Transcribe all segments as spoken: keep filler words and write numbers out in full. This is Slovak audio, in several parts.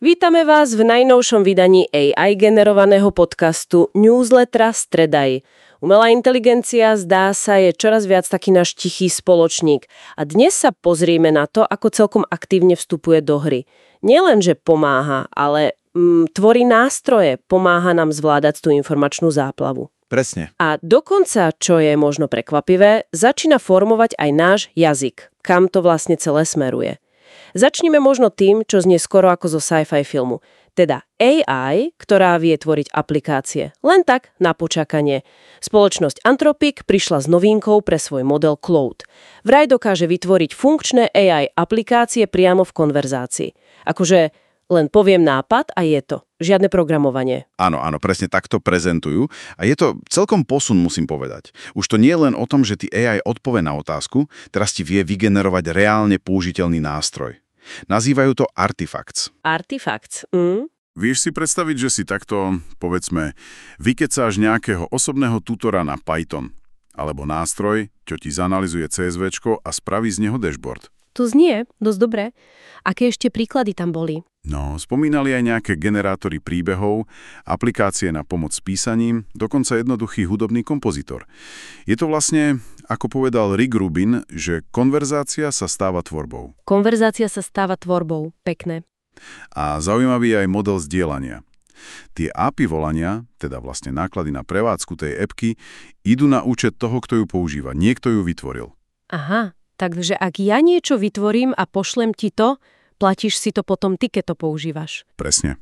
Vítame vás v najnovšom vydaní á í generovaného podcastu Newslettera Stredaj. Umelá inteligencia, zdá sa, je čoraz viac taký náš tichý spoločník. A dnes sa pozrieme na to, ako celkom aktívne vstupuje do hry. Nielen, že pomáha, ale mm, tvorí nástroje, pomáha nám zvládať tú informačnú záplavu. Presne. A dokonca, čo je možno prekvapivé, začína formovať aj náš jazyk, kam to vlastne celé smeruje. Začnime možno tým, čo znie skoro ako zo sci-fi filmu. Teda á í, ktorá vie tvoriť aplikácie. Len tak, na počakanie. Spoločnosť Anthropic prišla s novinkou pre svoj model Claude. Vraj dokáže vytvoriť funkčné á í aplikácie priamo v konverzácii. Akože len poviem nápad a je to. Žiadne programovanie. Áno, áno, presne takto prezentujú. A je to celkom posun, musím povedať. Už to nie je len o tom, že ty á í odpovie na otázku, teraz ti vie vygenerovať reálne použiteľný nástroj. Nazývajú to artifacts. Artifacts, mm? Vieš si predstaviť, že si takto, povedzme, vykecáš nejakého osobného tutora na Python, alebo nástroj, čo ti zanalizuje CSVčko a spraví z neho dashboard. To znie dosť dobre. Aké ešte príklady tam boli? No, spomínali aj nejaké generátory príbehov, aplikácie na pomoc s písaním, dokonca jednoduchý hudobný kompozitor. Je to vlastne, ako povedal Rick Rubin, že konverzácia sa stáva tvorbou. Konverzácia sa stáva tvorbou. Pekné. A zaujímavý je aj model zdieľania. Tie á pé í volania, teda vlastne náklady na prevádzku tej appky, idú na účet toho, kto ju používa. Niekto ju vytvoril. Aha, takže ak ja niečo vytvorím a pošlem ti to, platíš si to potom ty, keď to používaš. Presne.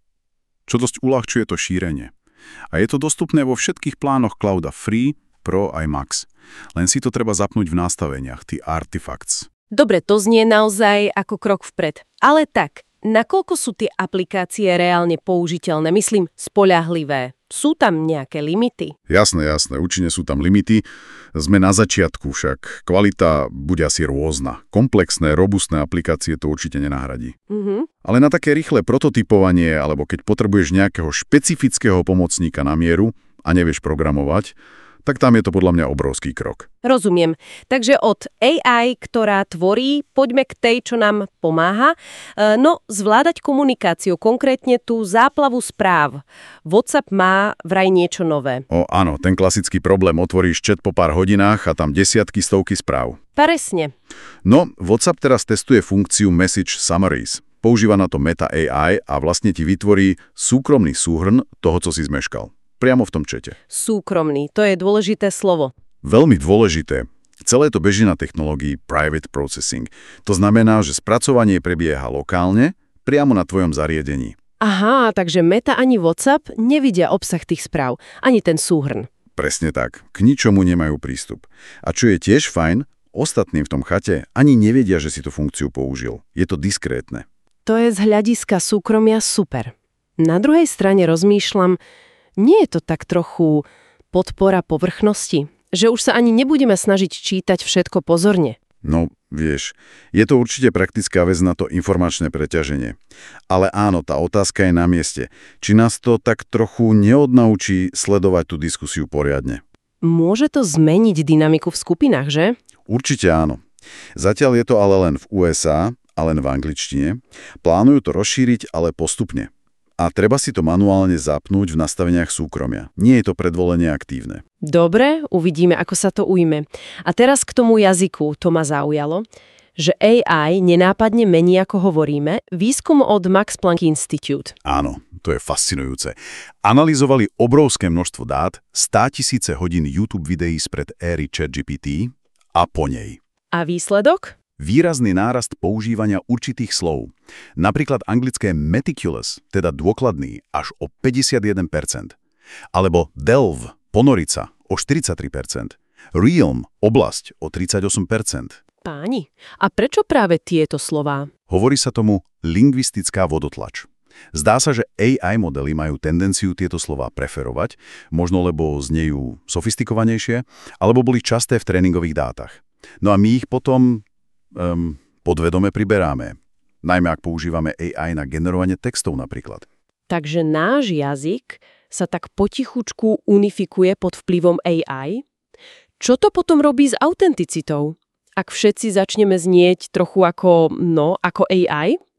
Čo dosť uľahčuje to šírenie. A je to dostupné vo všetkých plánoch clouda Free, Pro aj Max. Len si to treba zapnúť v nastaveniach, tí artifacts. Dobre, to znie naozaj ako krok vpred. Ale tak, nakoľko sú tie aplikácie reálne použiteľné, myslím, spoľahlivé? Sú tam nejaké limity? Jasné, jasné, určite sú tam limity. Sme na začiatku však. Kvalita bude asi rôzna. Komplexné, robustné aplikácie to určite nenahradí. Mm-hmm. Ale na také rýchle prototypovanie, alebo keď potrebuješ nejakého špecifického pomocníka na mieru a nevieš programovať, tak tam je to podľa mňa obrovský krok. Rozumiem. Takže od á í, ktorá tvorí, poďme k tej, čo nám pomáha. No, zvládať komunikáciu, konkrétne tú záplavu správ. WhatsApp má vraj niečo nové. O áno, ten klasický problém. Otvoríš chat po pár hodinách a tam desiatky, stovky správ. Presne. No, WhatsApp teraz testuje funkciu Message Summaries. Používa na to Meta á í a vlastne ti vytvorí súkromný súhrn toho, co si zmeškal. Priamo v tom čete. Súkromný, to je dôležité slovo. Veľmi dôležité. Celé to beží na technológii Private Processing. To znamená, že spracovanie prebieha lokálne, priamo na tvojom zariadení. Aha, takže Meta ani WhatsApp nevidia obsah tých správ, ani ten súhrn. Presne tak. K ničomu nemajú prístup. A čo je tiež fajn, ostatní v tom chate ani nevedia, že si tú funkciu použil. Je to diskrétne. To je z hľadiska súkromia super. Na druhej strane rozmýšľam, nie je to tak trochu podpora povrchnosti? Že už sa ani nebudeme snažiť čítať všetko pozorne? No, vieš, je to určite praktická vec na to informačné preťaženie. Ale áno, tá otázka je na mieste. Či nás to tak trochu neodnaučí sledovať tú diskusiu poriadne? Môže to zmeniť dynamiku v skupinách, že? Určite áno. Zatiaľ je to ale len v ú es á a len v angličtine. Plánujú to rozšíriť, ale postupne. A treba si to manuálne zapnúť v nastaveniach súkromia. Nie je to predvolenie aktívne. Dobre, uvidíme, ako sa to ujme. A teraz k tomu jazyku, to ma zaujalo, že á í nenápadne mení, ako hovoríme, výskum od Max Planck Institute. Áno, to je fascinujúce. Analyzovali obrovské množstvo dát, státisíce hodín YouTube videí spred éry ChatGPT a po nej. A výsledok? Výrazný nárast používania určitých slov. Napríklad anglické meticulous, teda dôkladný, až o päťdesiatjeden percent. Alebo delve, ponoriť sa, o štyridsaťtri percent. Realm, oblasť, o tridsaťosem percent. Páni, a prečo práve tieto slová? Hovorí sa tomu lingvistická vodotlač. Zdá sa, že á í modely majú tendenciu tieto slová preferovať, možno lebo znejú sofistikovanejšie, alebo boli časté v tréningových dátach. No a my ich potom Um, podvedome priberáme. Najmä ak používame á í na generovanie textov napríklad. Takže náš jazyk sa tak potichučku unifikuje pod vplyvom á í? Čo to potom robí s autenticitou? Ak všetci začneme znieť trochu ako, no, ako á í?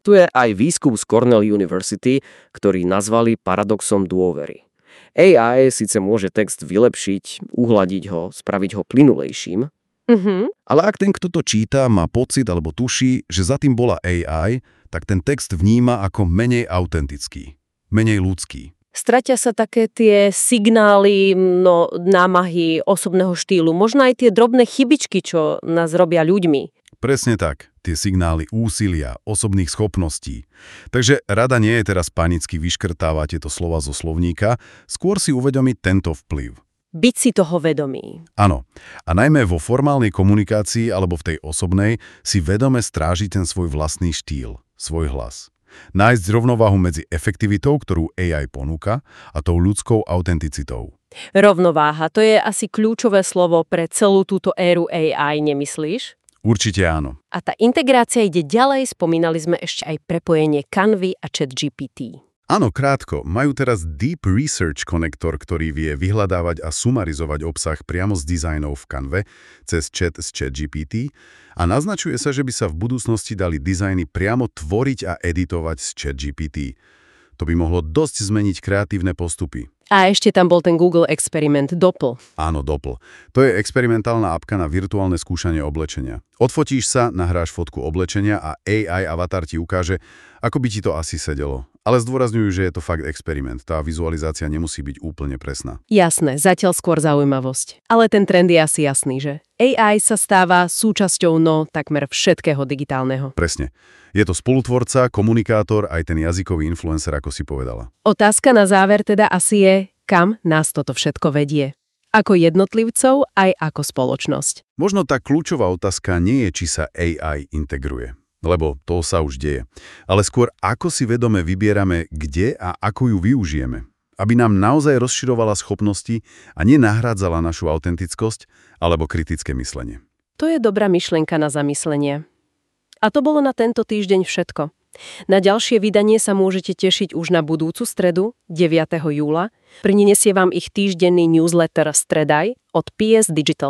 Tu je aj výskum z Cornell University, ktorý nazvali paradoxom dôvery. á í síce môže text vylepšiť, uhladiť ho, spraviť ho plynulejším, Mhm. ale ak ten, kto to číta, má pocit alebo tuší, že za tým bola á í, tak ten text vníma ako menej autentický, menej ľudský. Stratia sa také tie signály, no, námahy osobného štýlu, možno aj tie drobné chybičky, čo nás robia ľuďmi. Presne tak, tie signály úsilia, osobných schopností. Takže rada nie je teraz panicky vyškrtávať tieto slova zo slovníka, skôr si uvedomiť tento vplyv. Byť si toho vedomý. Áno, a najmä vo formálnej komunikácii alebo v tej osobnej si vedome strážiť ten svoj vlastný štýl, svoj hlas. Nájsť rovnováhu medzi efektivitou, ktorú á í ponúka, a tou ľudskou autenticitou. Rovnováha, to je asi kľúčové slovo pre celú túto éru á í, nemyslíš? Určite áno. A tá integrácia ide ďalej, spomínali sme ešte aj prepojenie Canvy a ChatGPT. Áno, krátko, majú teraz Deep Research konektor, ktorý vie vyhľadávať a sumarizovať obsah priamo z dizajnov v Canve cez chat z ChatGPT a naznačuje sa, že by sa v budúcnosti dali dizajny priamo tvoriť a editovať z ChatGPT. To by mohlo dosť zmeniť kreatívne postupy. A ešte tam bol ten Google experiment Doppel. Áno, Doppel. To je experimentálna apka na virtuálne skúšanie oblečenia. Odfotíš sa, nahráš fotku oblečenia a á í avatar ti ukáže, ako by ti to asi sedelo. Ale zdôrazňujú, že je to fakt experiment. Tá vizualizácia nemusí byť úplne presná. Jasné, zatiaľ skôr zaujímavosť. Ale ten trend je asi jasný, že á í sa stáva súčasťou no takmer všetkého digitálneho. Presne. Je to spolutvorca, komunikátor, aj ten jazykový influencer, ako si povedala. Otázka na záver teda asi je, kam nás toto všetko vedie. Ako jednotlivcov, aj ako spoločnosť. Možno tá kľúčová otázka nie je, či sa á í integruje, lebo to sa už deje, ale skôr ako si vedome vybierame, kde a ako ju využijeme, aby nám naozaj rozširovala schopnosti a nenahrádzala našu autentickosť alebo kritické myslenie. To je dobrá myšlienka na zamyslenie. A to bolo na tento týždeň všetko. Na ďalšie vydanie sa môžete tešiť už na budúcu stredu, deviateho júla. Prinesie vám ich týždenný newsletter Stredaj od pé es Digital.